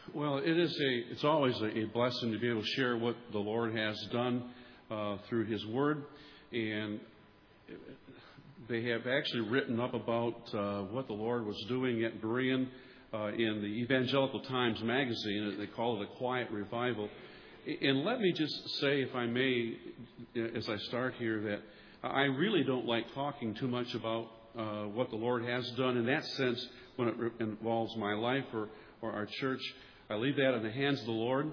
Well, it's always a blessing to be able to share what the Lord has done through His Word. And they have actually written up about what the Lord was doing at Berean in the Evangelical Times magazine. They call it a quiet revival. And let me just say, if I may, as I start here, that I really don't like talking too much about what the Lord has done in that sense when it involves my life or our church. I leave that in the hands of the Lord.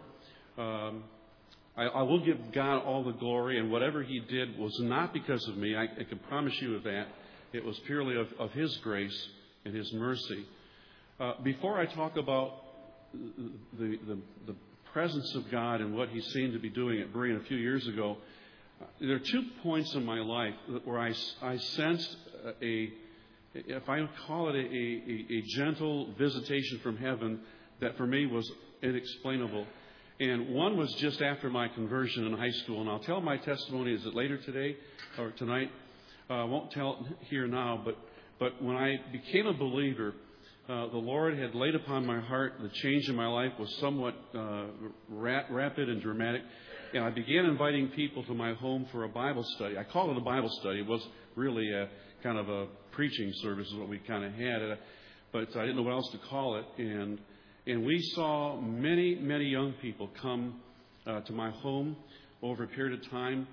I will give God all the glory, and whatever He did was not because of me. I can promise you of that. It was purely of His grace and His mercy. Before I talk about the presence of God and what He seemed to be doing at Berean a few years ago, there are 2 points in my life where I sensed if I call it a gentle visitation from heaven that for me was inexplainable. And one was just after my conversion in high school. And I'll tell my testimony, is it later today or tonight? I won't tell it here now, but when I became a believer, the Lord had laid upon my heart the change in my life was somewhat rapid and dramatic. And I began inviting people to my home for a Bible study. I call it a Bible study. It was really a kind of a preaching service is what we kind of had. But I didn't know what else to call it. And we saw many, many young people come to my home over a period of time.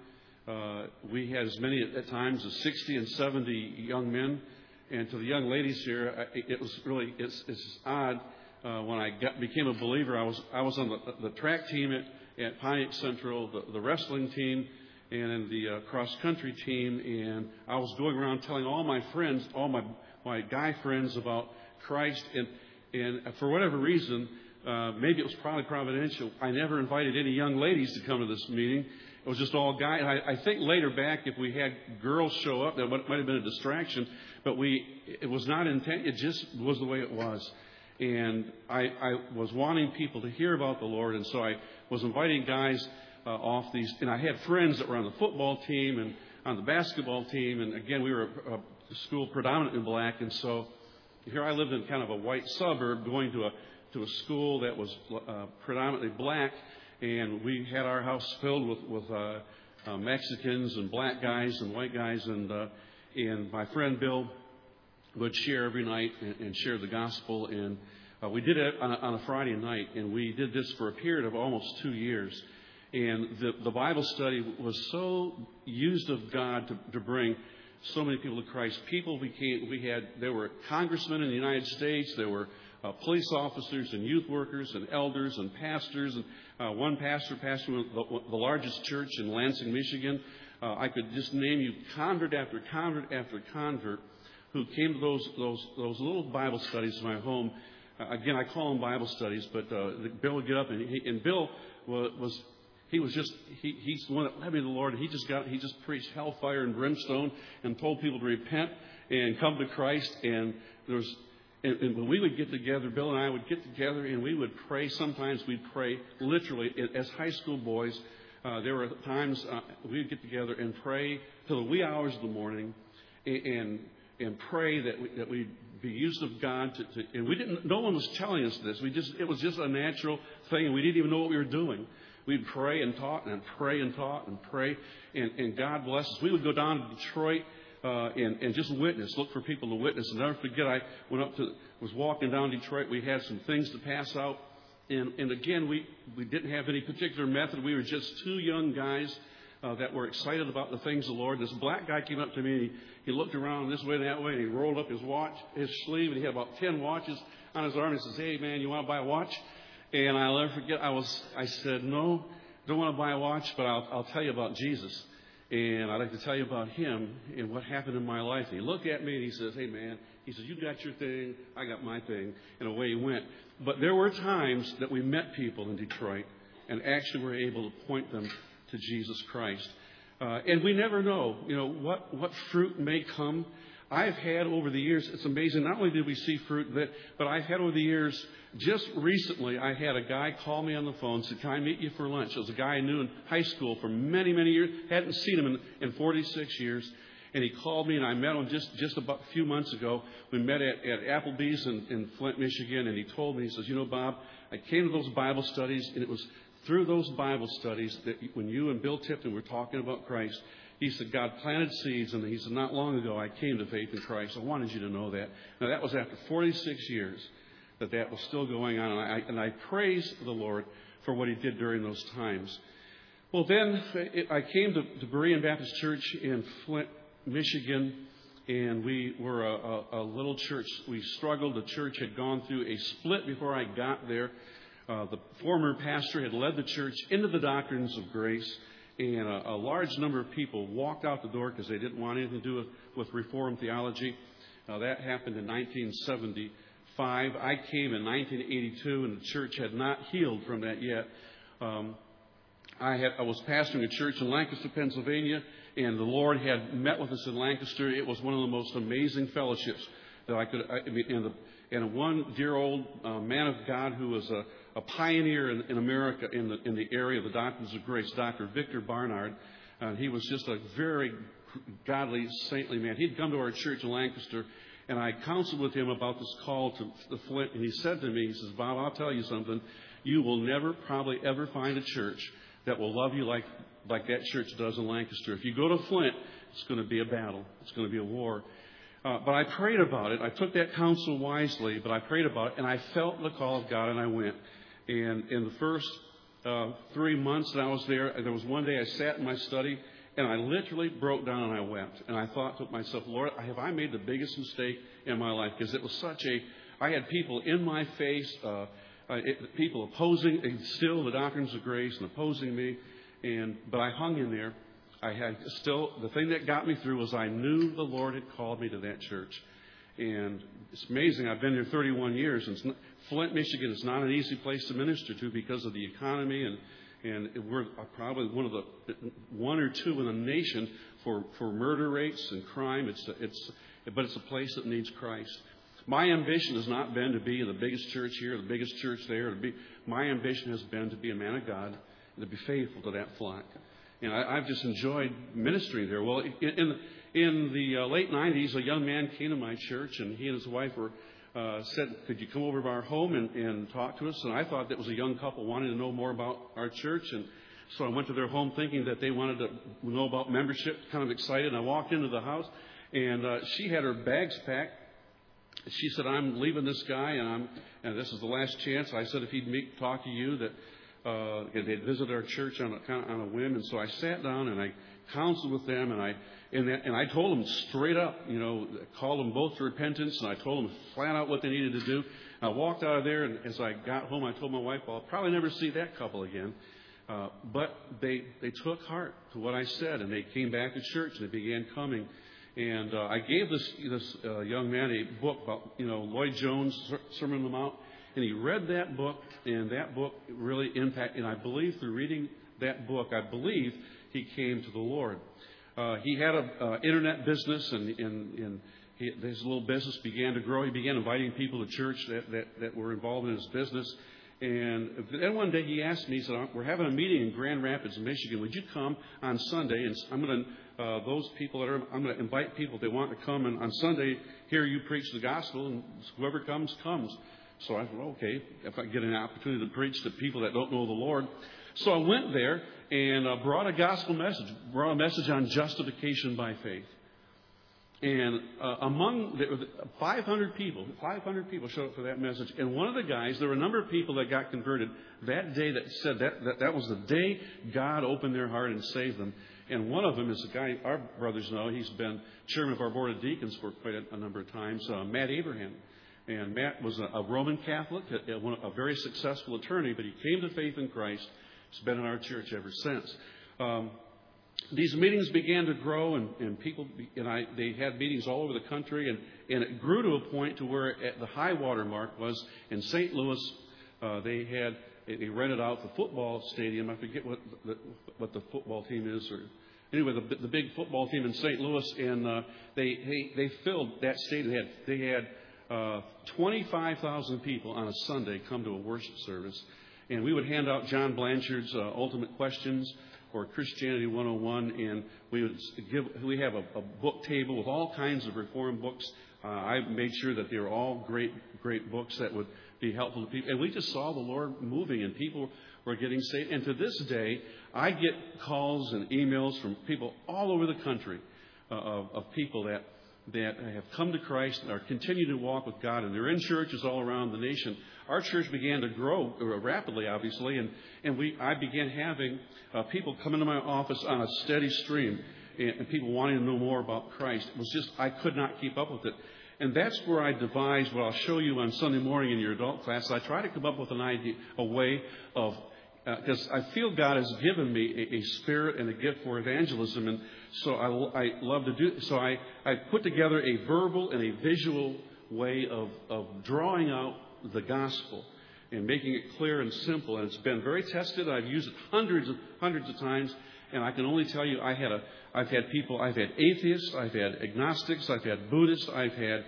We had as many at times as 60 and 70 young men. And to the young ladies here, it was really, it's odd. When I became a believer, I was on the track team at Pontiac Central, the wrestling team, and the cross-country team. And I was going around telling all my friends, all my guy friends about Christ. And for whatever reason, maybe it was probably providential, I never invited any young ladies to come to this meeting. It was just all guys. I think later back, if we had girls show up, that might have been a distraction. But it was not intended. It just was the way it was. And I was wanting people to hear about the Lord. And so I was inviting guys off these. And I had friends that were on the football team and on the basketball team. And again, we were a school predominantly black. And so here I lived in kind of a white suburb going to a school that was predominantly black. And we had our house filled with Mexicans and black guys and white guys. And my friend Bill would share every night and share the gospel. And we did it on a Friday night. And we did this for a period of almost 2 years. And the Bible study was so used of God to bring so many people to Christ. There were congressmen in the United States. There were police officers and youth workers and elders and pastors. And one pastor pastored the largest church in Lansing, Michigan. I could just name you convert after convert after convert who came to those little Bible studies in my home. Again, I call them Bible studies, but Bill would get up and Bill he's the one that led me to the Lord. He just preached hellfire and brimstone and told people to repent and come to Christ. And when we would get together, Bill and I would get together and we would pray. Sometimes we'd pray literally as high school boys. There were times we would get together and pray till the wee hours of the morning and pray that we'd be used of God. And no one was telling us this. It was just a natural thing, and we didn't even know what we were doing. We'd pray and talk and pray and talk and pray, and God bless us. We would go down to Detroit and just witness, look for people to witness. And never forget, I was walking down Detroit. We had some things to pass out, and again, we didn't have any particular method. We were just 2 young guys that were excited about the things of the Lord. This black guy came up to me, and he looked around this way and that way, and he rolled up his sleeve, and he had about 10 watches on his arm. He says, "Hey, man, you want to buy a watch?" And I'll never forget, I said, "No, don't want to buy a watch, but I'll tell you about Jesus. And I'd like to tell you about Him and what happened in my life." And he looked at me and he says, "Hey, man," he says, "you got your thing, I got my thing." And away he went. But there were times that we met people in Detroit and actually were able to point them to Jesus Christ. And we never know, what fruit may come. I've had over the years, it's amazing, not only did we see fruit, but I've had over the years, just recently, I had a guy call me on the phone and said, "Can I meet you for lunch?" It was a guy I knew in high school for many, many years. Hadn't seen him in 46 years. And he called me, and I met him just about a few months ago. We met at Applebee's in Flint, Michigan, and he told me, he says, Bob, I came to those Bible studies, and it was through those Bible studies that when you and Bill Tipton were talking about Christ, he said, God planted seeds, and he said, not long ago I came to faith in Christ. I wanted you to know that. Now, that was after 46 years that was still going on, and I praise the Lord for what he did during those times. Well, then I came to Berean Baptist Church in Flint, Michigan, and we were a little church. We struggled. The church had gone through a split before I got there. The former pastor had led the church into the doctrines of grace, and a large number of people walked out the door because they didn't want anything to do with Reformed theology. That happened in 1975. I came in 1982, and the church had not healed from that yet. I was pastoring a church in Lancaster, Pennsylvania, and the Lord had met with us in Lancaster. It was one of the most amazing fellowships that I could. And one dear old man of God who was a pioneer in America in the area of the doctrines of grace, Dr. Victor Barnard. He was just a very godly, saintly man. He'd come to our church in Lancaster, and I counseled with him about this call to the Flint. And he said to me, he says, Bob, I'll tell you something. You will never, probably ever find a church that will love you like that church does in Lancaster. If you go to Flint, it's going to be a battle. It's going to be a war. But I prayed about it. I took that counsel wisely, but I prayed about it, and I felt the call of God, and I went. And in the first 3 months that I was there was one day I sat in my study, and I literally broke down and I wept. And I thought to myself, Lord, have I made the biggest mistake in my life? Because it was I had people in my face, people opposing still the doctrines of grace and opposing me. But I hung in there. The thing that got me through was I knew the Lord had called me to that church. And it's amazing. I've been here 31 years. And Flint, Michigan is not an easy place to minister to because of the economy. And we're probably one or two in the nation for murder rates and crime. But it's a place that needs Christ. My ambition has not been to be the biggest church here, the biggest church there. My ambition has been to be a man of God and to be faithful to that flock. And I've just enjoyed ministering there. Well, in the late 90s, a young man came to my church, and he and his wife said, could you come over to our home and talk to us? And I thought that was a young couple wanting to know more about our church. And so I went to their home thinking that they wanted to know about membership, kind of excited. And I walked into the house, and she had her bags packed. She said, I'm leaving this guy, and this is the last chance. I said, if he'd talk to you, that they'd visit our church on a whim. And so I sat down and I counseled with them, and I told them straight up, called them both to repentance, and I told them flat out what they needed to do. I walked out of there, and as I got home, I told my wife, well, I'll probably never see that couple again. But they took heart to what I said, and they came back to church, and they began coming. And I gave this young man a book about, Lloyd Jones' Sermon on the Mount. And he read that book, and that book really impacted. And I believe through reading that book, he came to the Lord. He had an internet business, and his little business began to grow. He began inviting people to church that were involved in his business. And then one day he asked me, he said, we're having a meeting in Grand Rapids, Michigan. Would you come on Sunday? And I'm going to invite people if they want to come, and on Sunday hear you preach the gospel, and whoever comes, comes. So I thought, okay, if I get an opportunity to preach to people that don't know the Lord. So I went there and brought a gospel message, brought a message on justification by faith. And among 500 people showed up for that message. And one of the guys, there were a number of people that got converted that day that said that was the day God opened their heart and saved them. And one of them is a guy our brothers know. He's been chairman of our board of deacons for quite a number of times, Matt Abraham. And Matt was a Roman Catholic, a very successful attorney, but he came to faith in Christ. He's been in our church ever since. These meetings began to grow, and people, they had meetings all over the country, and it grew to a point to where at the high water mark was in St. Louis. They rented out the football stadium. I forget what the football team is, or anyway, the big football team in St. Louis, and they filled that stadium. They had 25,000 people on a Sunday come to a worship service, and we would hand out John Blanchard's Ultimate Questions. or Christianity 101, and we have a book table with all kinds of Reformed books. I made sure that they were all great books that would be helpful to people. And we just saw the Lord moving, and people were getting saved. And to this day, I get calls and emails from people all over the country of people that have come to Christ and are continuing to walk with God, and they're in churches all around the nation. Our church began to grow rapidly, obviously, and I began having people come into my office on a steady stream, and people wanting to know more about Christ. It was just, I could not keep up with it. And that's where I devised what I'll show you on Sunday morning in your adult class. I try to come up with an idea, a way of, because I feel God has given me a spirit and a gift for evangelism, and so I love to do. So I put together a verbal and a visual way of drawing out the gospel and making it clear and simple. And it's been very tested. I've used it hundreds of times, and I can only tell you, I've had atheists, I've had agnostics, I've had Buddhists, I've had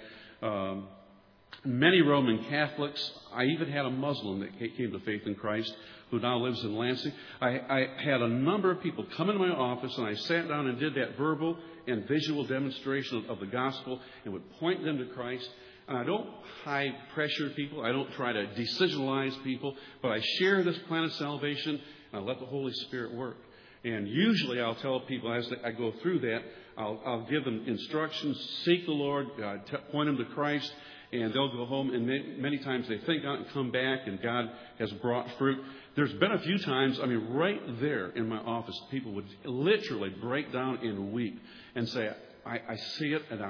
many Roman Catholics. I even had a Muslim that came to faith in Christ who now lives in Lansing. I had a number of people come into my office, and I sat down and did that verbal and visual demonstration of the gospel and would point them to Christ. And I don't high pressure people. I don't try to decisionalize people, but I share this plan of salvation, and I let the Holy Spirit work. And usually I'll tell people as I go through that, I'll give them instructions, seek the Lord, point them to Christ, and they'll go home. And many times they think out and come back, and God has brought fruit. There's been a few times, right there in my office, people would literally break down and weep and say, I see it, and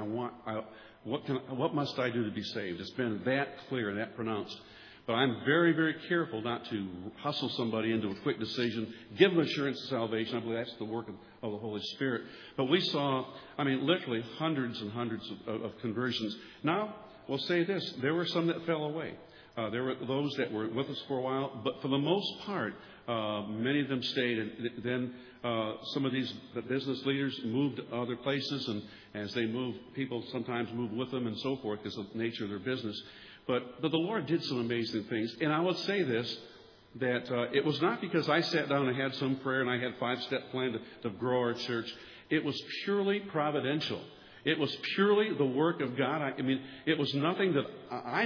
what must I do to be saved? It's been that clear and that pronounced. But I'm very, very careful not to hustle somebody into a quick decision, give them assurance of salvation. I believe that's the work of the Holy Spirit. But we saw, literally hundreds and hundreds of conversions. Now, we'll say this. There were some that fell away. There were those that were with us for a while. But for the most part, many of them stayed. And then some of these business leaders moved to other places. And as they moved, people sometimes moved with them and so forth because of the nature of their business. But the Lord did some amazing things. And I would say this, that it was not because I sat down and had some prayer and I had a 5-step plan to grow our church. It was purely providential. It was purely the work of God. It was nothing that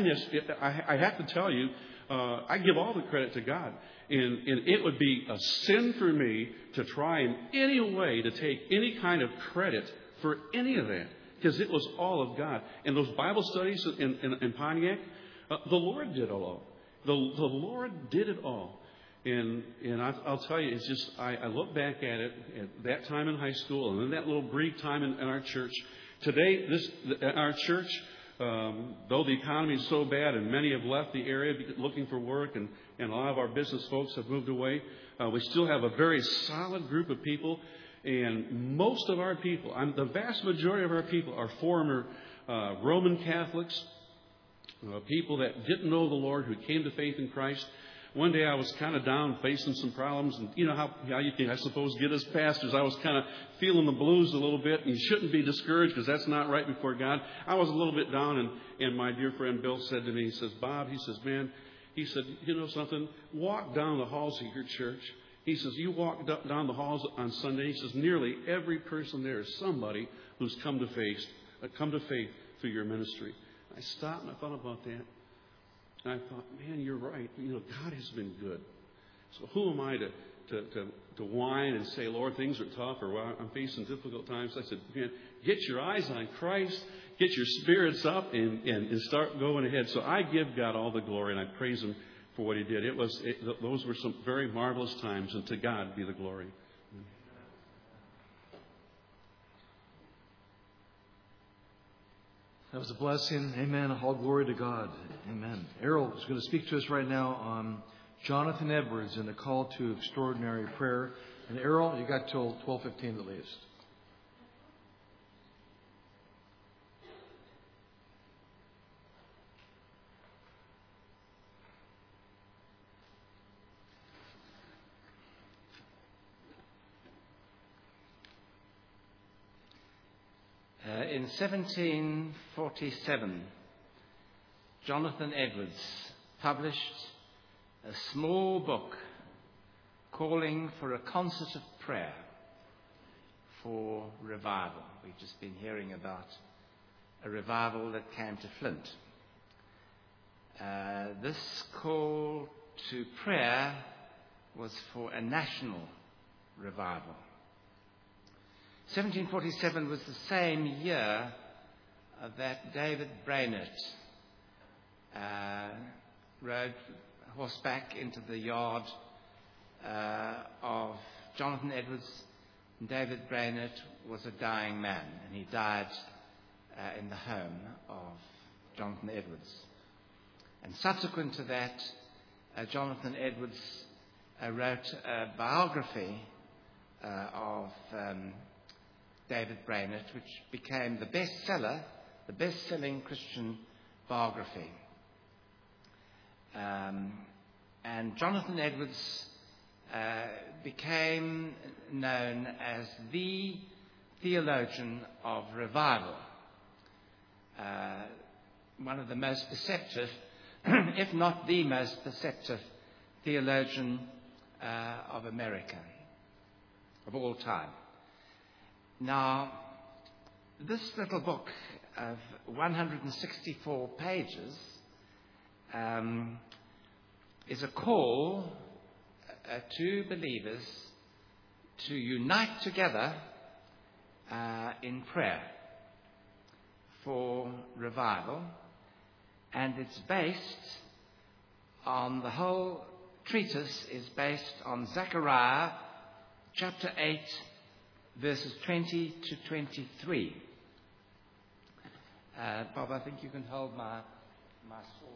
I have to tell you, I give all the credit to God. And it would be a sin for me to try in any way to take any kind of credit for any of that. Because it was all of God. And those Bible studies in Pontiac, the Lord did it all. The Lord did it all. And I'll tell you, it's just, I look back at it, at that time in high school, and then that little brief time in our church. Today, our church, though the economy is so bad and many have left the area looking for work, and a lot of our business folks have moved away, we still have a very solid group of people. And most of our people, the vast majority of our people are former Roman Catholics, people that didn't know the Lord, who came to faith in Christ. One day I was kind of down, facing some problems, and you know how you can, I suppose, get as pastors. I was kind of feeling the blues a little bit, and you shouldn't be discouraged because that's not right before God. I was a little bit down, and my dear friend Bill said to me, he says, Bob, he says, man, he said, you know something? Walk down the halls of your church. He says, you walk down the halls on Sunday. He says, nearly every person there is somebody who's come to faith through your ministry. I stopped and I thought about that. And I thought, man, you're right. God has been good. So who am I to whine and say, Lord, things are tough, or well, I'm facing difficult times? I said, man, get your eyes on Christ, get your spirits up, and start going ahead. So I give God all the glory, and I praise Him for what He did. Those were some very marvelous times, and to God be the glory. That was a blessing. Amen. All glory to God. Amen. Errol is going to speak to us right now on Jonathan Edwards and the call to extraordinary prayer. And Errol, you got till 12:15 at least. In 1747, Jonathan Edwards published a small book calling for a concert of prayer for revival. We've just been hearing about a revival that came to Flint. This call to prayer was for a national revival. 1747 was the same year that David Brainerd rode horseback into the yard of Jonathan Edwards. David Brainerd was a dying man, and he died in the home of Jonathan Edwards. And subsequent to that, Jonathan Edwards wrote a biography of David Brainerd, which became the best-selling Christian biography. And Jonathan Edwards became known as the theologian of revival, one of the most perceptive, if not the most perceptive theologian of America, of all time. Now, this little book of 164 pages is a call to believers to unite together in prayer for revival, and it's based on, the whole treatise is based on Zechariah chapter 8, verses 20 to 23. Bob, I think you can hold my sword.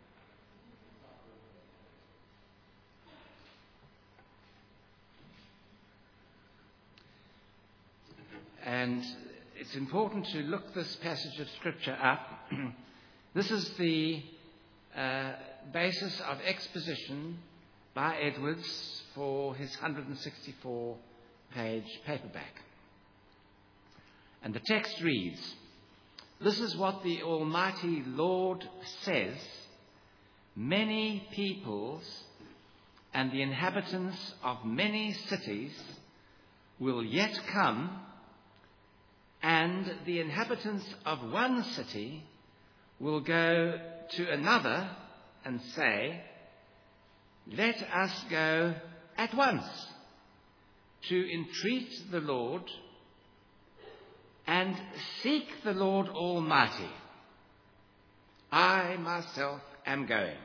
And it's important to look this passage of Scripture up. This is the basis of exposition by Edwards for his 164-page paperback. And the text reads, "This is what the Almighty Lord says, many peoples and the inhabitants of many cities will yet come, and the inhabitants of one city will go to another and say, 'Let us go at once to entreat the Lord and seek the Lord Almighty. I myself am going.'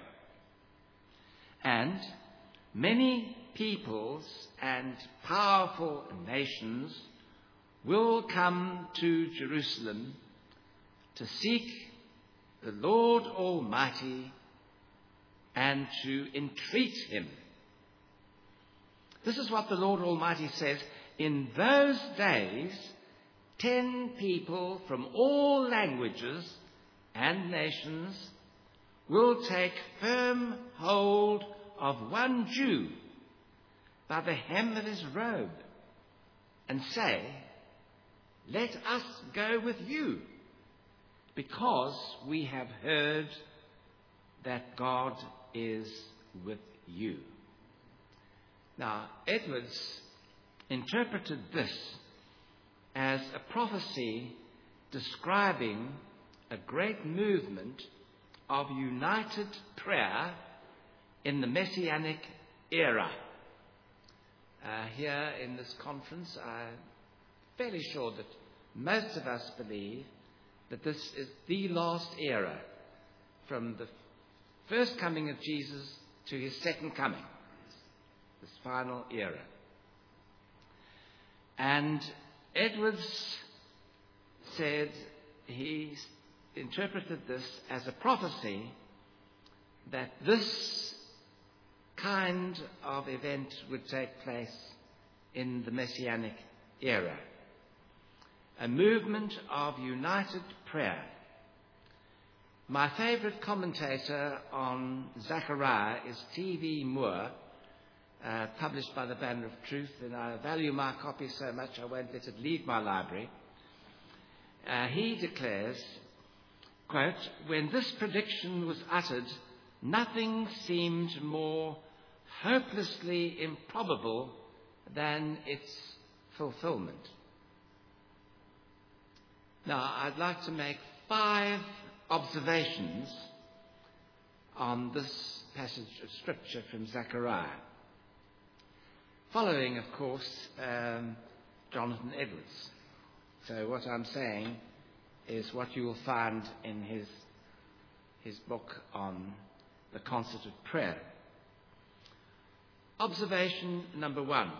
And many peoples and powerful nations will come to Jerusalem to seek the Lord Almighty and to entreat him." This is what the Lord Almighty says: "In those days, 10 people from all languages and nations will take firm hold of one Jew by the hem of his robe and say, 'Let us go with you, because we have heard that God is with you.'" Now, Edwards interpreted this as a prophecy describing a great movement of united prayer in the Messianic era. Here in this conference, I'm fairly sure that most of us believe that this is the last era, from the first coming of Jesus to his second coming, this final era. And Edwards said he interpreted this as a prophecy that this kind of event would take place in the Messianic era. A movement of united prayer. My favorite commentator on Zechariah is T.V. Moore, published by the Banner of Truth, and I value my copy so much I won't let it leave my library. He declares, quote, "When this prediction was uttered, nothing seemed more hopelessly improbable than its fulfillment. Now, I'd like to make 5 observations on this passage of Scripture from Zechariah, following, of course, Jonathan Edwards. So what I'm saying is what you will find in his book on the concert of prayer. Observation number 1.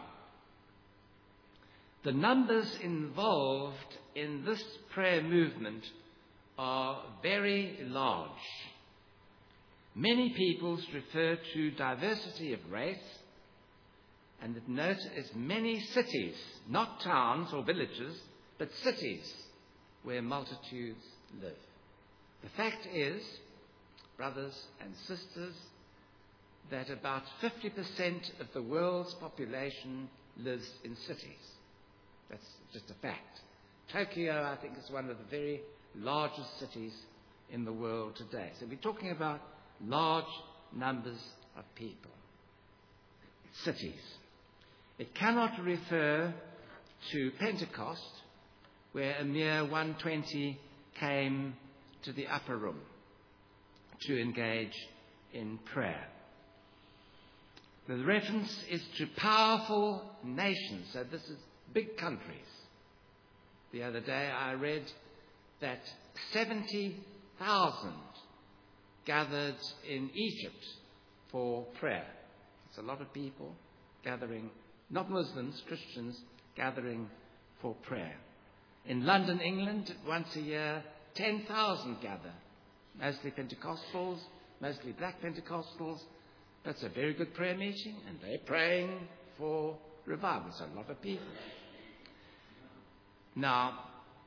The numbers involved in this prayer movement are very large. Many peoples refer to diversity of race, and it notes as many cities, not towns or villages, but cities where multitudes live. The fact is, brothers and sisters, that about 50% of the world's population lives in cities. That's just a fact. Tokyo, I think, is one of the very largest cities in the world today. So we're talking about large numbers of people. Cities. It cannot refer to Pentecost, where a mere 120 came to the upper room to engage in prayer. The reference is to powerful nations. So this is big countries. The other day I read that 70,000 gathered in Egypt for prayer. It's a lot of people gathering, not Muslims, Christians, gathering for prayer. In London, England, once a year, 10,000 gather. Mostly Pentecostals, mostly black Pentecostals. That's a very good prayer meeting, and they're praying for revival. It's a lot of people. Now,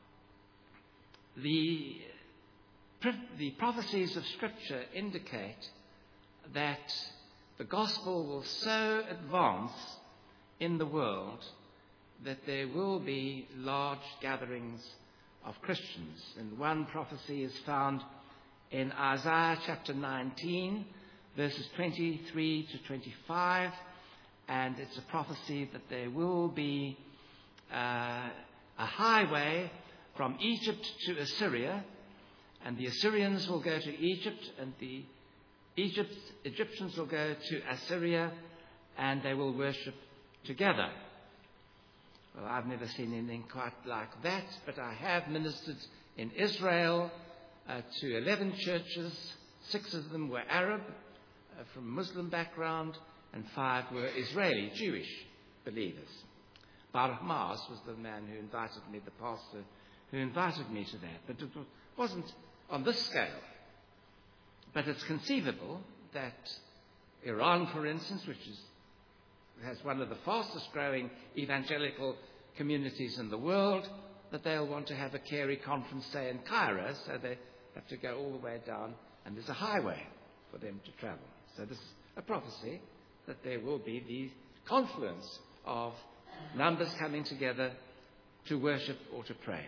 the prophecies of Scripture indicate that the gospel will so advance in the world that there will be large gatherings of Christians. And one prophecy is found in Isaiah chapter 19, verses 23 to 25, and it's a prophecy that there will be a highway from Egypt to Assyria, and the Assyrians will go to Egypt, and the Egyptians will go to Assyria, and they will worship together. Well, I've never seen anything quite like that, but I have ministered in Israel to 11 churches. 6 of them were Arab, from Muslim background, and 5 were Israeli, Jewish believers. Baruch Mars was the man who invited me, the pastor who invited me to that. But it wasn't on this scale. But it's conceivable that Iran, for instance, which has one of the fastest growing evangelical communities in the world, that they'll want to have a Carey conference, say, in Cairo, so they have to go all the way down, and there's a highway for them to travel. So this is a prophecy that there will be the confluence of numbers coming together to worship or to pray.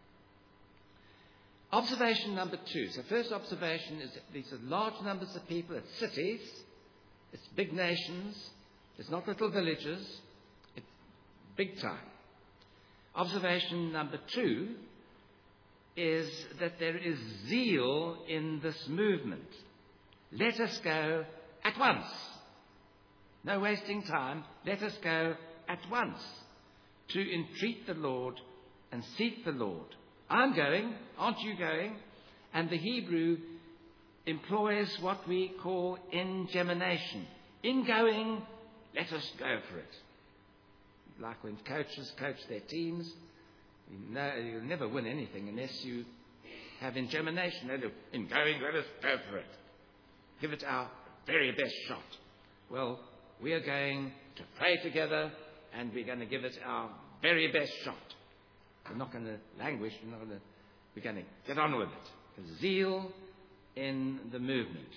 Observation number 2. So first observation is that these are large numbers of people. It's cities. It's big nations. It's not little villages. It's big time. Observation number 2 is that there is zeal in this movement. Let us go at once. No wasting time. Let us go at once to entreat the Lord and seek the Lord. I'm going. Aren't you going? And the Hebrew employs what we call ingemination. In going, let us go for it. Like when coaches coach their teams, you'll never win anything unless you have ingemination. In going, let us go for it. Give it our very best shot. Well, we are going to pray together, and we're going to give it our very best shot. We're not going to languish. We're going to get on with it. The zeal in the movement.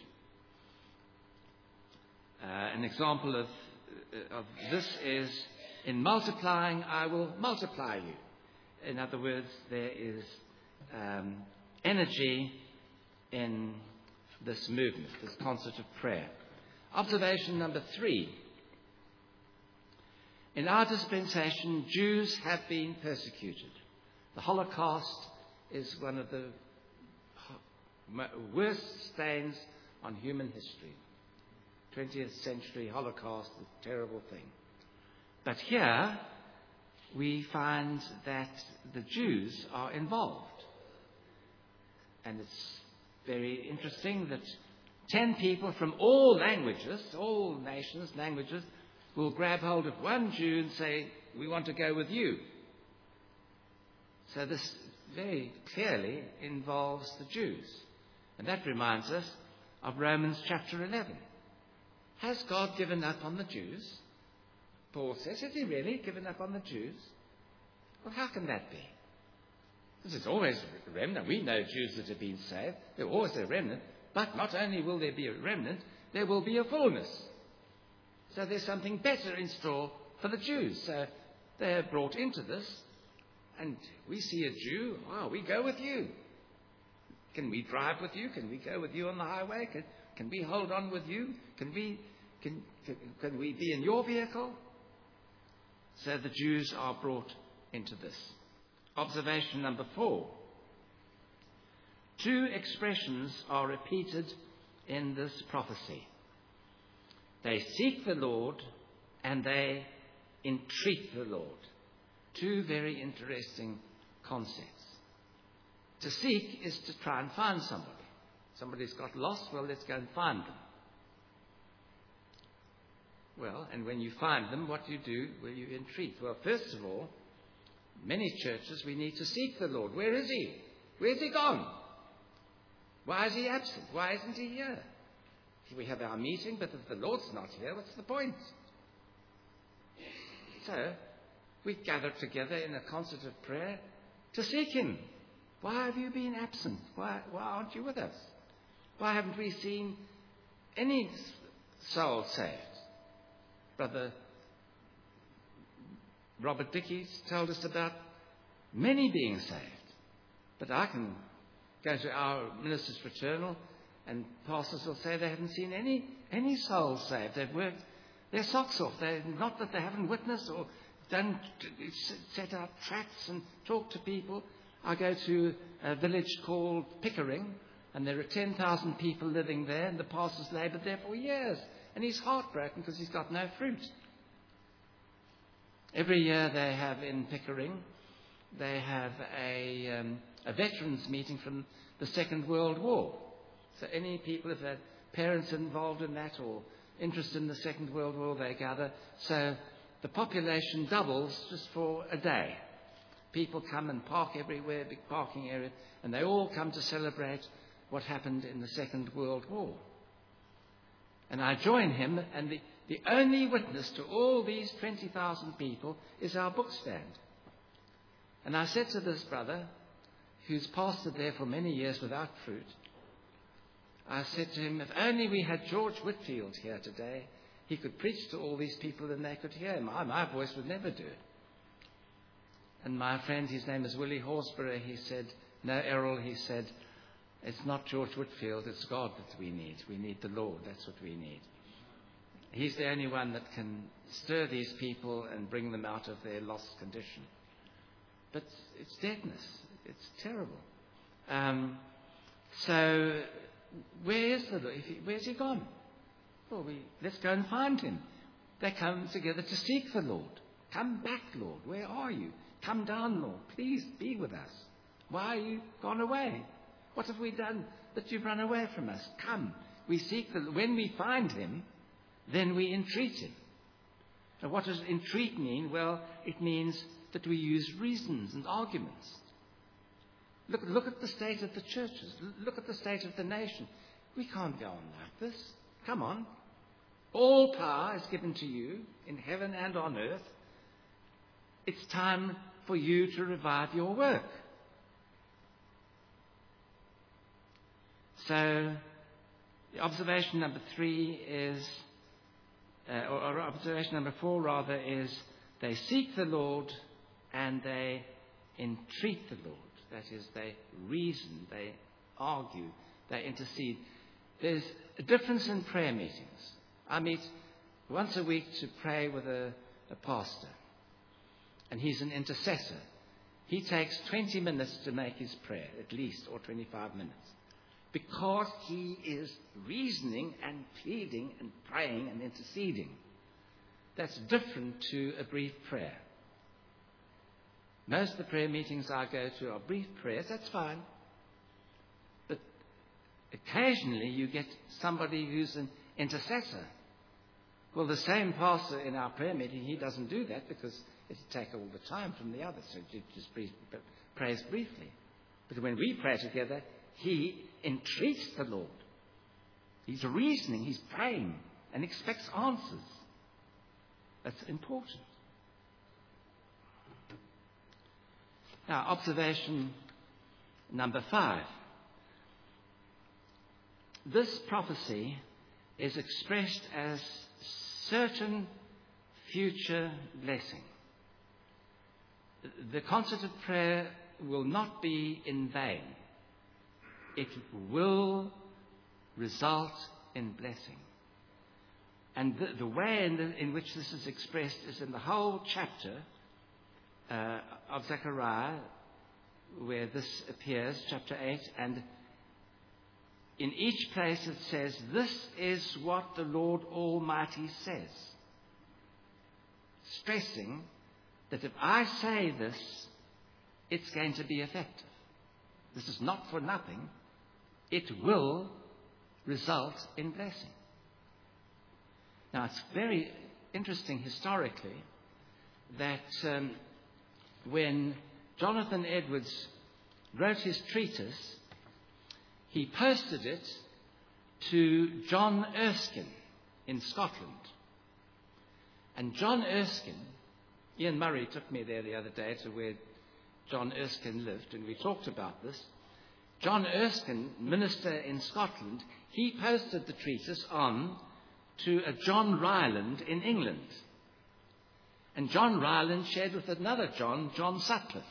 An example of this is, in multiplying, I will multiply you. In other words, there is energy in this movement, this concert of prayer. Observation number 3. In our dispensation, Jews have been persecuted. The Holocaust is one of the worst stains on human history. 20th century Holocaust, a terrible thing. But here we find that the Jews are involved. And it's very interesting that 10 people from all languages, all nations, languages, will grab hold of one Jew and say, we want to go with you. So this very clearly involves the Jews. And that reminds us of Romans chapter 11. Has God given up on the Jews? Paul says, has he really given up on the Jews? Well, how can that be? Because there's always a remnant. We know Jews that have been saved. There are always a remnant. But not only will there be a remnant, there will be a fullness. So there's something better in store for the Jews. So they are brought into this. And we see a Jew, we go with you. Can we drive with you? Can we go with you on the highway? Can we hold on with you? Can we be in your vehicle? So the Jews are brought into this. Observation number 4. 2 expressions are repeated in this prophecy. They seek the Lord and they entreat the Lord. 2 very interesting concepts. To seek is to try and find somebody. Somebody's got lost, well, let's go and find them. Well, and when you find them, what do you do? Well, you entreat. Well, first of all, many churches, we need to seek the Lord. Where is he? Where's he gone? Why is he absent? Why isn't he here? We have our meeting, but if the Lord's not here, what's the point? So, we gather together in a concert of prayer to seek him. Why have you been absent? Why aren't you with us? Why haven't we seen any soul saved? Brother Robert Dickey told us about many being saved. But I can go to our ministers fraternal and pastors will say they haven't seen any souls saved. They've worked their socks off. Not that they haven't witnessed or set out tracts and talked to people. I go to a village called Pickering, and there are 10,000 people living there, and the pastor's laboured there for years, and he's heartbroken because he's got no fruit. Every year they have in Pickering, they have a veterans meeting from the Second World War. So any people, if they're parents involved in that or interested in the Second World War, they gather. So the population doubles just for a day. People come and park everywhere, big parking area, and they all come to celebrate what happened in the Second World War. And I join him, and the only witness to all these 20,000 people is our book stand. And I said to this brother, who's pastored there for many years without fruit, I said to him, if only we had George Whitfield here today, he could preach to all these people and they could hear him. My voice would never do it. And my friend, his name is Willie Horsburgh, he said, no, Errol, he said, it's not George Whitfield, it's God that we need. We need the Lord, that's what we need. He's the only one that can stir these people and bring them out of their lost condition. But it's deadness. It's terrible. So, where is the Lord? Where's he gone? Well, let's go and find him. They come together to seek the Lord. Come back, Lord. Where are you? Come down, Lord. Please be with us. Why are you gone away? What have we done that you've run away from us? Come. We seek the Lord. When we find him, then we entreat him. Now, what does entreat mean? Well, it means that we use reasons and arguments. Look at the state of the churches. Look at the state of the nation. We can't go on like this. Come on. All power is given to you in heaven and on earth. It's time for you to revive your work. So, observation number 3 is, or observation number 4 rather, is they seek the Lord and they entreat the Lord. That is, they reason, they argue, they intercede. There's a difference in prayer meetings. I meet once a week to pray with a pastor, and he's an intercessor. He takes 20 minutes to make his prayer, at least, or 25 minutes, because he is reasoning and pleading and praying and interceding. That's different to a brief prayer. Most of the prayer meetings I go to are brief prayers. That's fine. But occasionally you get somebody who's an intercessor. Well, the same pastor in our prayer meeting, he doesn't do that because it would take all the time from the other. So he just prays briefly. But when we pray together, he entreats the Lord. He's reasoning, he's praying, and expects answers. That's important. Now, observation number 5. This prophecy is expressed as certain future blessing. The concert of prayer will not be in vain. It will result in blessing. And the way in which this is expressed is in the whole chapter of Zechariah, where this appears, chapter 8, and in each place it says, "This is what the Lord Almighty says," stressing that if I say this, it's going to be effective. This is not for nothing. It will result in blessing. Now, it's very interesting historically that when Jonathan Edwards wrote his treatise, he posted it to John Erskine in Scotland. And John Erskine, Ian Murray took me there the other day to where John Erskine lived, and we talked about this. John Erskine, minister in Scotland, he posted the treatise on to a John Ryland in England. And John Ryland shared with another John Sutcliffe.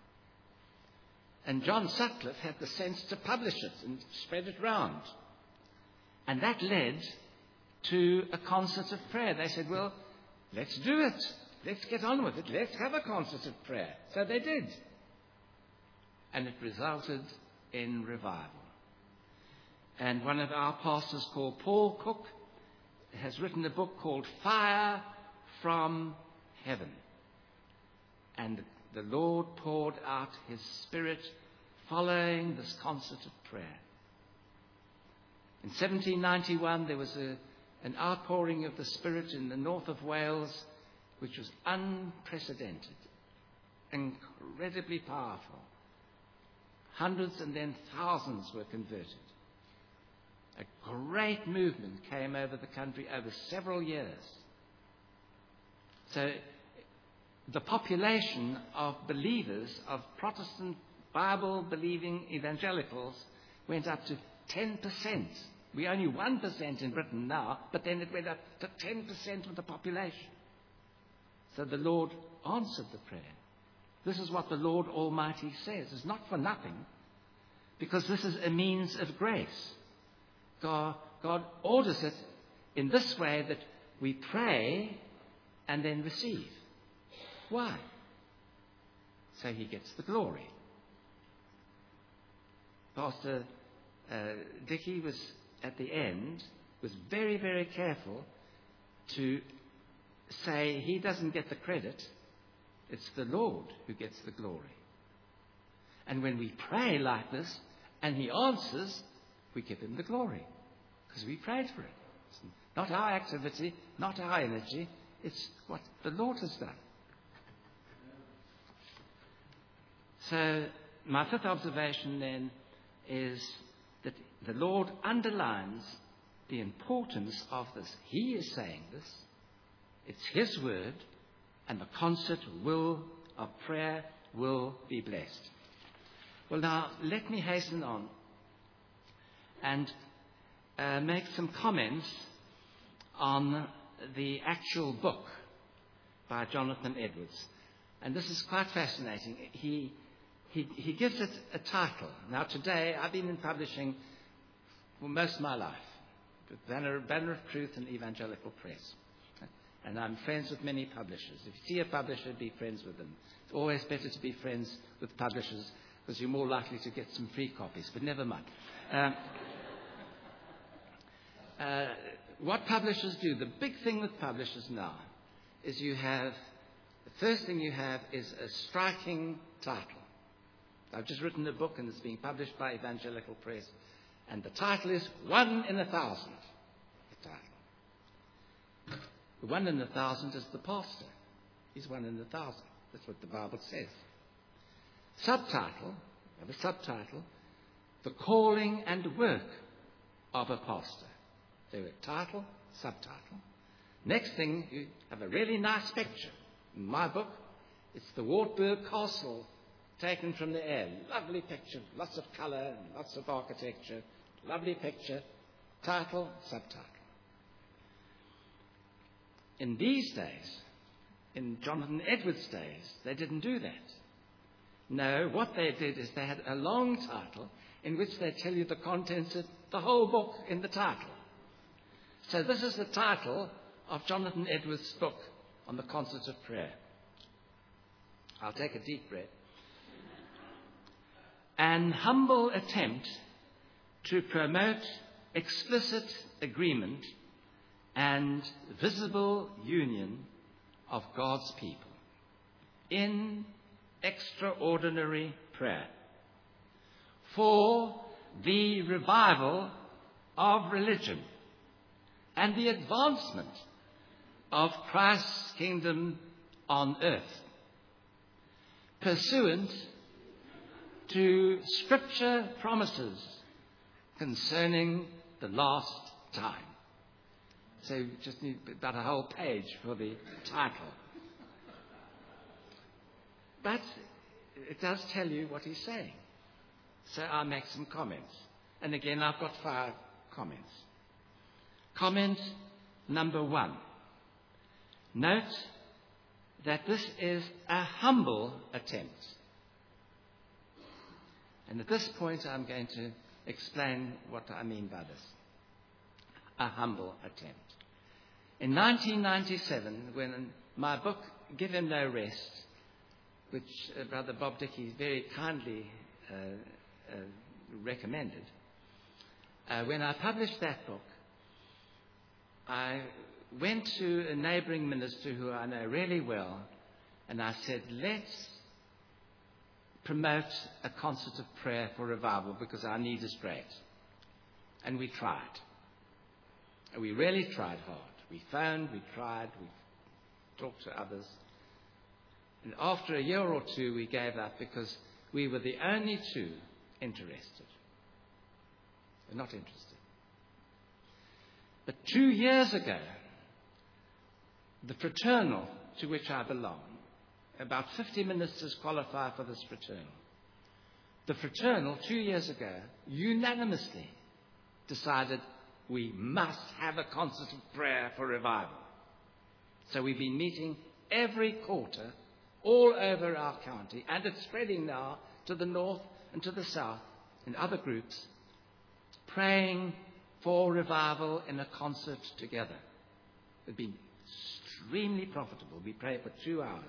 And John Sutcliffe had the sense to publish it and spread it round. And that led to a concert of prayer. They said, well, let's do it. Let's get on with it. Let's have a concert of prayer. So they did. And it resulted in revival. And one of our pastors called Paul Cook has written a book called Fire from Heaven. And the Lord poured out his Spirit following this concert of prayer. In 1791, there was an outpouring of the Spirit in the north of Wales, which was unprecedented, incredibly powerful. Hundreds and then thousands were converted. A great movement came over the country over several years. So the population of believers, of Protestant Bible-believing evangelicals, went up to 10%. We're only 1% in Britain now, but then it went up to 10% of the population. So the Lord answered the prayer. This is what the Lord Almighty says. It's not for nothing, because this is a means of grace. God orders it in this way that we pray and then receive. Why? So he gets the glory. Pastor Dickie was, at the end, was very, very careful to say he doesn't get the credit. It's the Lord who gets the glory. And when we pray like this and he answers, we give him the glory because we prayed for it. It's not our activity, not our energy. It's what the Lord has done. So my fifth observation then is that the Lord underlines the importance of this. He is saying this. It's his word, and the concert of prayer will be blessed. Well, now, let me hasten on and make some comments on the actual book by Jonathan Edwards. And this is quite fascinating. He gives it a title. Now, today, I've been in publishing for most of my life, Banner of Truth and Evangelical Press. And I'm friends with many publishers. If you see a publisher, be friends with them. It's always better to be friends with publishers because you're more likely to get some free copies. But never mind. What publishers do, the big thing with publishers now is the first thing you have is a striking title. I've just written a book and it's being published by Evangelical Press. And the title is 1 in 1,000. The title. The 1 in 1,000 is the pastor. He's 1 in 1,000. That's what the Bible says. Subtitle, The Calling and Work of a Pastor. So a title, subtitle. Next thing, you have a really nice picture. In my book, it's the Wartburg Castle taken from the air. Lovely picture, lots of colour and lots of architecture. Lovely picture, title, subtitle. In these days, in Jonathan Edwards' days, they didn't do that. No, what they did is they had a long title in which they tell you the contents of the whole book in the title. So this is the title of Jonathan Edwards' book on the concert of prayer. I'll take a deep breath. An humble attempt to promote explicit agreement and visible union of God's people in extraordinary prayer for the revival of religion and the advancement of Christ's kingdom on earth, pursuant to Scripture promises concerning the last time. So you just need about a whole page for the title. But it does tell you what he's saying. So I'll make some comments. And again, I've got 5 comments. Comment number 1. Note that this is a humble attempt. And at this point, I'm going to explain what I mean by this. A humble attempt. In 1997, when my book, Give Him No Rest, which Brother Bob Dickey very kindly recommended, when I published that book, I went to a neighbouring minister who I know really well, and I said, let's promote a concert of prayer for revival because our need is great. And we tried. And we really tried hard. We phoned, we tried, we talked to others. And after a year or 2, we gave up because we were the only 2 interested. We're not interested. But 2 years ago, the fraternal to which I belong, about 50 ministers qualify for this fraternal. The fraternal, 2 years ago, unanimously decided we must have a concert of prayer for revival. So we've been meeting every quarter all over our county, and it's spreading now to the north and to the south in other groups, praying for revival in a concert together. It's been extremely profitable. We pray for 2 hours.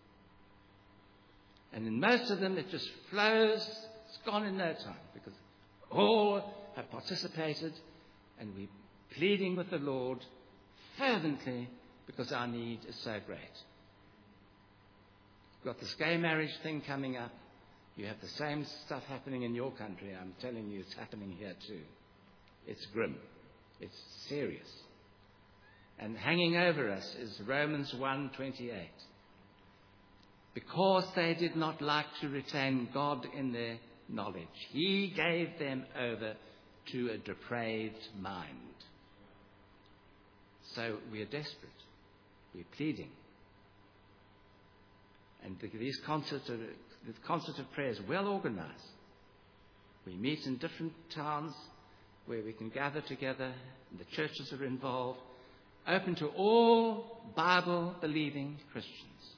And in most of them, it just flows. It's gone in no time because all have participated and we're pleading with the Lord fervently because our need is so great. We've got this gay marriage thing coming up. You have the same stuff happening in your country. I'm telling you, it's happening here too. It's grim. It's serious. And hanging over us is Romans 1:28. Because they did not like to retain God in their knowledge, He gave them over to a depraved mind. So we are desperate. We're pleading. And this concert of prayer is well organized. We meet in different towns where we can gather together, and the churches are involved, open to all Bible-believing Christians.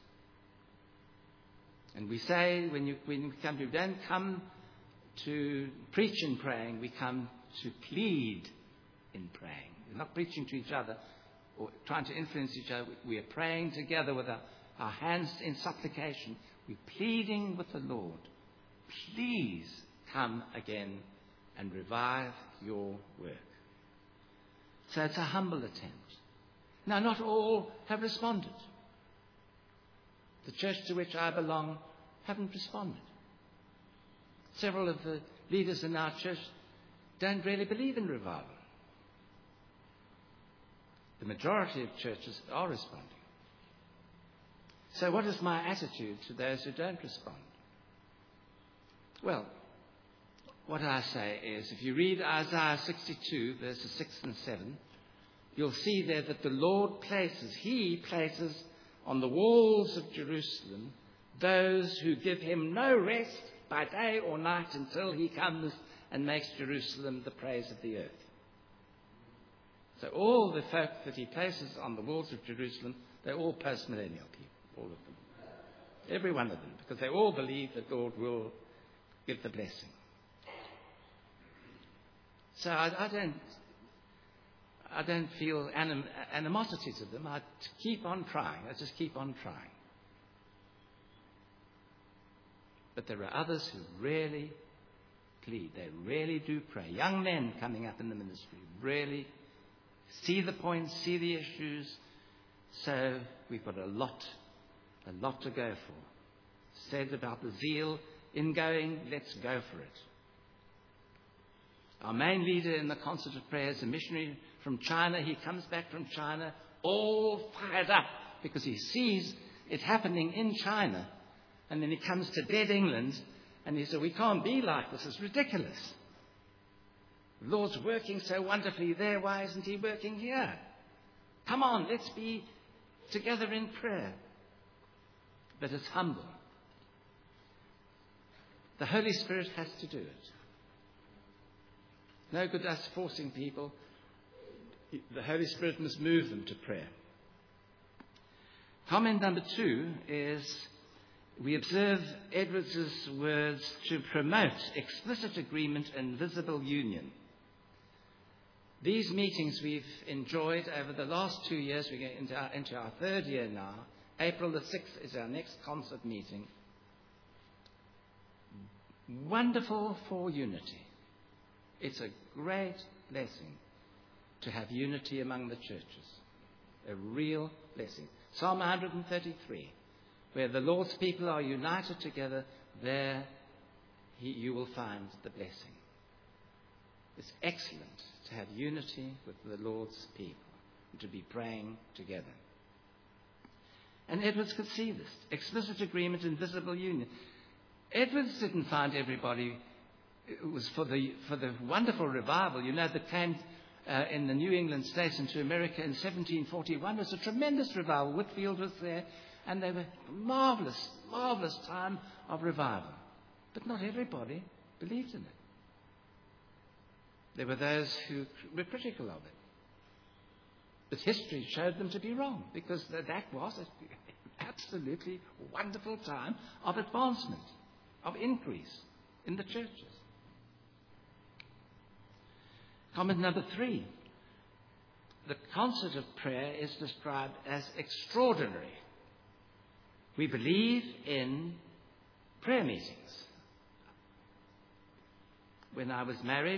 And we say, when we come to, we don't come to preach in praying, we come to plead in praying. We're not preaching to each other or trying to influence each other. We are praying together with our hands in supplication. We're pleading with the Lord. Please come again and revive your work. So it's a humble attempt. Now, not all have responded. The church to which I belong haven't responded. Several of the leaders in our church don't really believe in revival. The majority of churches are responding. So what is my attitude to those who don't respond? Well, what I say is, if you read Isaiah 62, verses 6 and 7, you'll see there that the Lord He places on the walls of Jerusalem those who give him no rest by day or night until he comes and makes Jerusalem the praise of the earth. So all the folk that he places on the walls of Jerusalem, they're all post-millennial people, all of them. Every one of them, because they all believe that God will give the blessing. So I don't feel animosity to them. I keep on trying. I just keep on trying. But there are others who really plead. They really do pray. Young men coming up in the ministry really see the points, see the issues. So we've got a lot to go for. Said about the zeal in going, let's go for it. Our main leader in the concert of prayer is a missionary from China. He comes back from China all fired up because he sees it happening in China. And then he comes to dead England and he said, we can't be like this. It's ridiculous. The Lord's working so wonderfully there. Why isn't he working here? Come on, let's be together in prayer. But it's humble. The Holy Spirit has to do it. No good us forcing people. The Holy Spirit must move them to prayer. Comment number 2 is, we observe Edwards' words to promote explicit agreement and visible union. These meetings we've enjoyed over the last 2 years. We're going into our 3rd year now. April the 6th is our next concert meeting. Wonderful for unity. It's a great blessing to have unity among the churches. A real blessing. Psalm 133, where the Lord's people are united together, there you will find the blessing. It's excellent to have unity with the Lord's people and to be praying together. And Edwards could see this. Explicit agreement and visible union. Edwards didn't find everybody. It was for the wonderful revival, that came in the New England states into America in 1741. It was a tremendous revival. Whitefield was there, and they were marvelous, marvelous time of revival. But not everybody believed in it. There were those who were critical of it. But history showed them to be wrong, because that was an absolutely wonderful time of advancement, of increase in the churches. Comment number 3. The concert of prayer is described as extraordinary. We believe in prayer meetings. When I was married,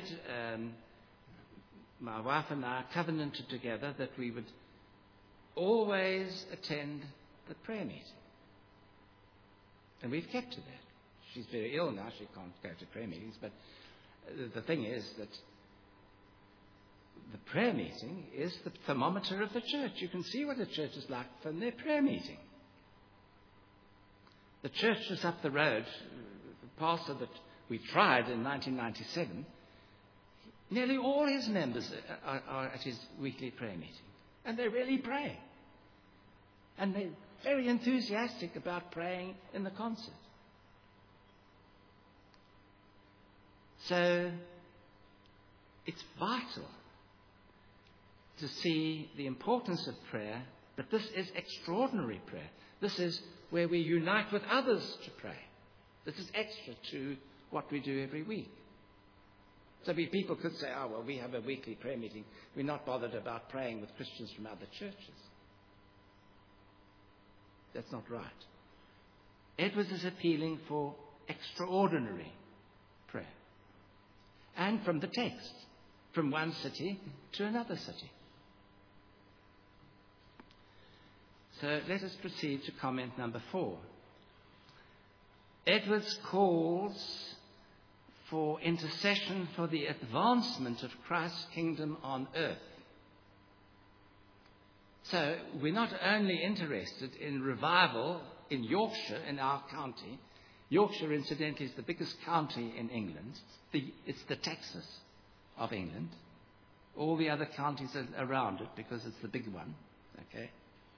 my wife and I covenanted together that we would always attend the prayer meeting. And we've kept to that. She's very ill now. She can't go to prayer meetings. But the thing is that the prayer meeting is the thermometer of the church. You can see what the church is like from their prayer meeting. The church just up the road, the pastor that we tried in 1997, nearly all his members are at his weekly prayer meeting. And they really pray. And they're very enthusiastic about praying in the concert. So it's vital to see the importance of prayer, but this is extraordinary prayer. This is where we unite with others to pray. This is extra to what we do every week. So people could say, oh, well, we have a weekly prayer meeting. We're not bothered about praying with Christians from other churches. That's not right. Edwards is appealing for extraordinary prayer. And from the text, from one city to another city. So let us proceed to comment number 4. Edwards calls for intercession for the advancement of Christ's kingdom on earth. So we're not only interested in revival in Yorkshire, in our county. Yorkshire, incidentally, is the biggest county in England. It's the Texas of England. All the other counties are around it because it's the big one. Okay.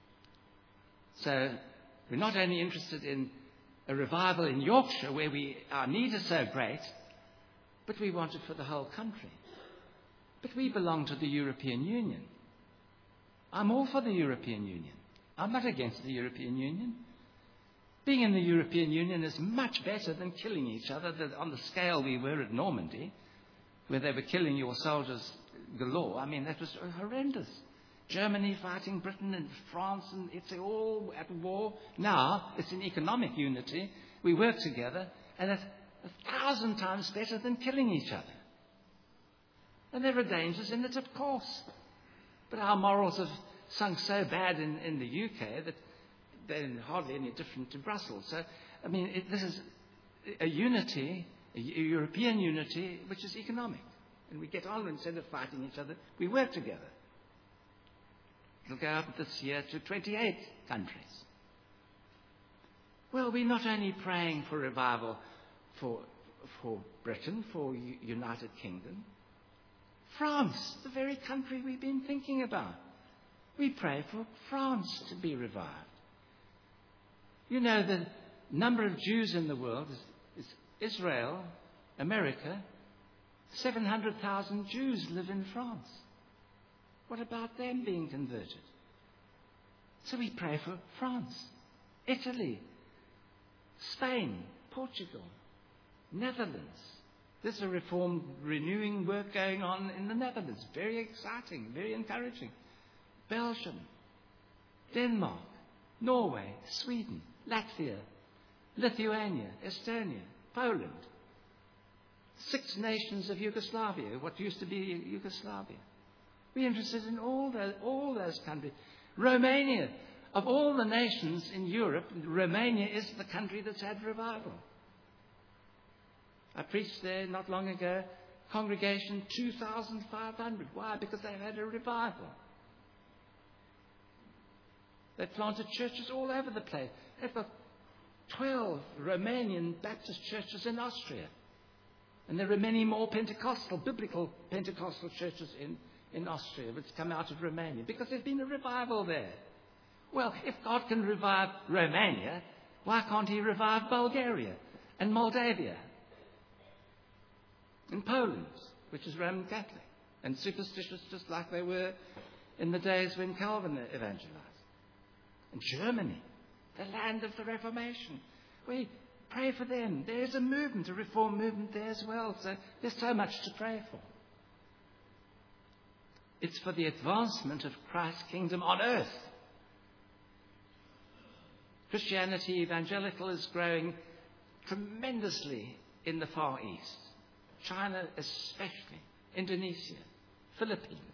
So we're not only interested in a revival in Yorkshire where our need is so great, but we want it for the whole country. But we belong to the European Union. I'm all for the European Union. I'm not against the European Union. Being in the European Union is much better than killing each other on the scale we were at Normandy, where they were killing your soldiers galore. I mean, that was horrendous. Germany fighting Britain and France and Italy all at war. Now it's in economic unity. We work together, and that's 1,000 times better than killing each other. And there are dangers in it, of course. But our morals have sunk so bad in the UK that they're hardly any different to Brussels. So, I mean, this is a unity, a European unity, which is economic. And we get on, instead of fighting each other, we work together. It'll go up this year to 28 countries. Well, we're not only praying for revival for Britain, for United Kingdom. France, the very country we've been thinking about. We pray for France to be revived. You know, the number of Jews in the world is Israel, America. 700,000 Jews live in France. What about them being converted? So we pray for France, Italy, Spain, Portugal, Netherlands. There's a reform renewing work going on in the Netherlands. Very exciting, very encouraging. Belgium, Denmark, Norway, Sweden, Latvia, Lithuania, Estonia, Poland. 6 nations of Yugoslavia, what used to be Yugoslavia. We're interested in all those countries. Romania, of all the nations in Europe, Romania is the country that's had revival. I preached there not long ago, congregation 2,500. Why? Because they had a revival. They planted churches all over the place. They've got 12 Romanian Baptist churches in Austria. And there are many more biblical Pentecostal churches in Austria that's come out of Romania because there's been a revival there. Well, if God can revive Romania, why can't He revive Bulgaria and Moldavia and Poland, which is Roman Catholic and superstitious just like they were in the days when Calvin evangelized? And Germany, the land of the Reformation. We pray for them. There's a movement, a reform movement there as well. So there's so much to pray for. It's for the advancement of Christ's kingdom on earth. Christianity, evangelical, is growing tremendously in the Far East. China especially, Indonesia, Philippines,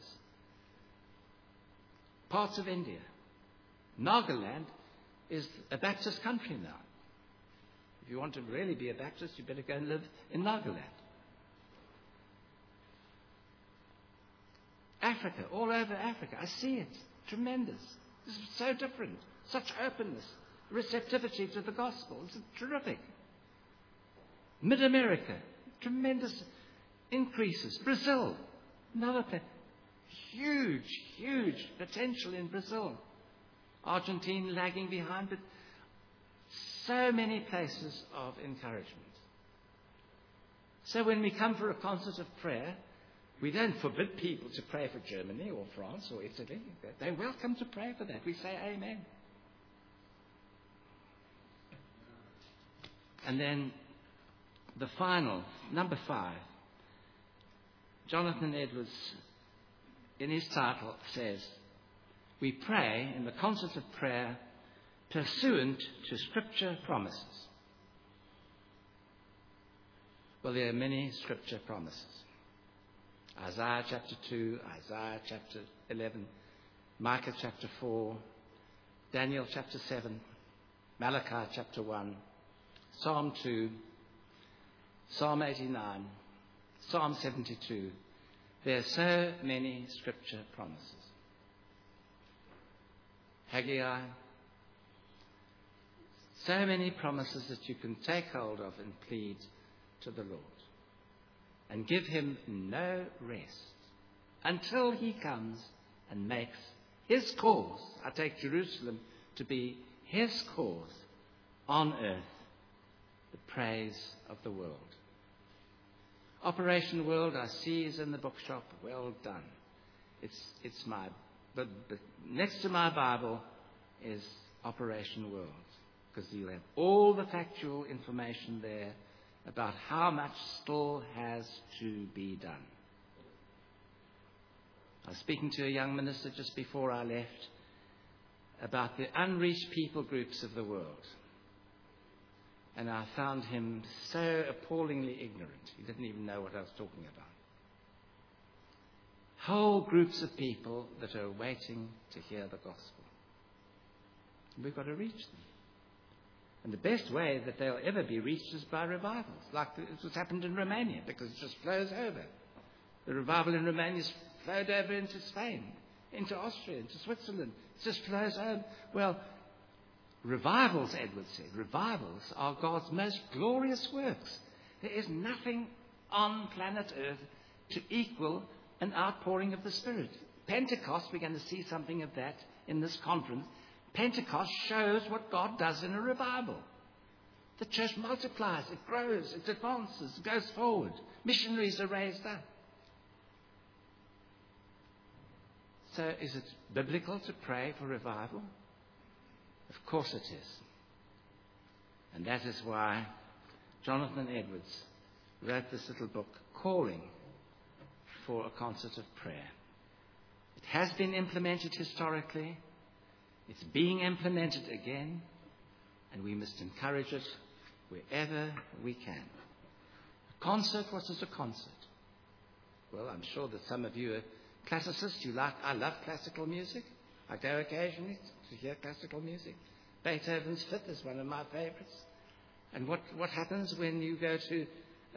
parts of India. Nagaland is a Baptist country now. If you want to really be a Baptist, you better go and live in Nagaland. Africa, all over Africa, I see it. Tremendous. This is so different. Such openness, receptivity to the gospel. It's terrific. Mid-America, tremendous increases. Brazil, another thing. Huge potential in Brazil. Argentina lagging behind, but so many places of encouragement. So when we come for a concert of prayer, we don't forbid people to pray for Germany or France or Italy. They're welcome to pray for that. We say amen. And then the final, number 5. Jonathan Edwards, in his title, says, "We pray in the concert of prayer pursuant to Scripture promises." Well, there are many Scripture promises. Isaiah chapter 2, Isaiah chapter 11, Micah chapter 4, Daniel chapter 7, Malachi chapter 1, Psalm 2, Psalm 89, Psalm 72. There are so many Scripture promises. Haggai. So many promises that you can take hold of and plead to the Lord. And give him no rest until he comes and makes his cause, I take Jerusalem to be his cause on earth, the praise of the world. Operation World, I see, is in the bookshop. Well done. It's my, but next to my Bible is Operation World, because you have all the factual information there about how much still has to be done. I was speaking to a young minister just before I left about the unreached people groups of the world. And I found him so appallingly ignorant. He didn't even know what I was talking about. Whole groups of people that are waiting to hear the gospel. We've got to reach them. And the best way that they'll ever be reached is by revivals, like what's happened in Romania, because it just flows over. The revival in Romania has flowed over into Spain, into Austria, into Switzerland. It just flows over. Well, revivals, Edwards said, revivals are God's most glorious works. There is nothing on planet Earth to equal an outpouring of the Spirit. Pentecost, we're going to see something of that in this conference. Pentecost shows what God does in a revival. The church multiplies, it grows, it advances, it goes forward. Missionaries are raised up. So is it biblical to pray for revival? Of course it is. And that is why Jonathan Edwards wrote this little book, Calling for a Concert of Prayer. It has been implemented historically. It's being implemented again, and we must encourage it wherever we can. A concert, what is a concert? Well, I'm sure that some of you are classicists. I love classical music. I go occasionally to hear classical music. Beethoven's Fifth is one of my favorites. And what happens when you go to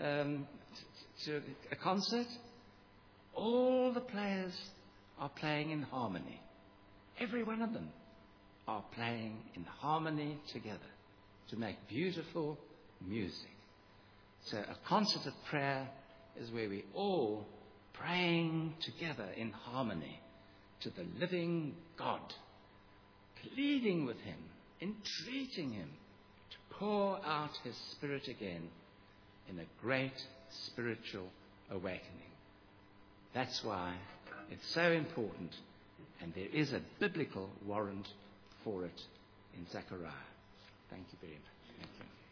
a concert? All the players are playing in harmony. Every one of them are playing in harmony together to make beautiful music. So a concert of prayer is where we all praying together in harmony to the living God, pleading with him, entreating him to pour out his Spirit again in a great spiritual awakening. That's why it's so important, and there is a biblical warrant for it in Zechariah. Thank you very much. Thank you.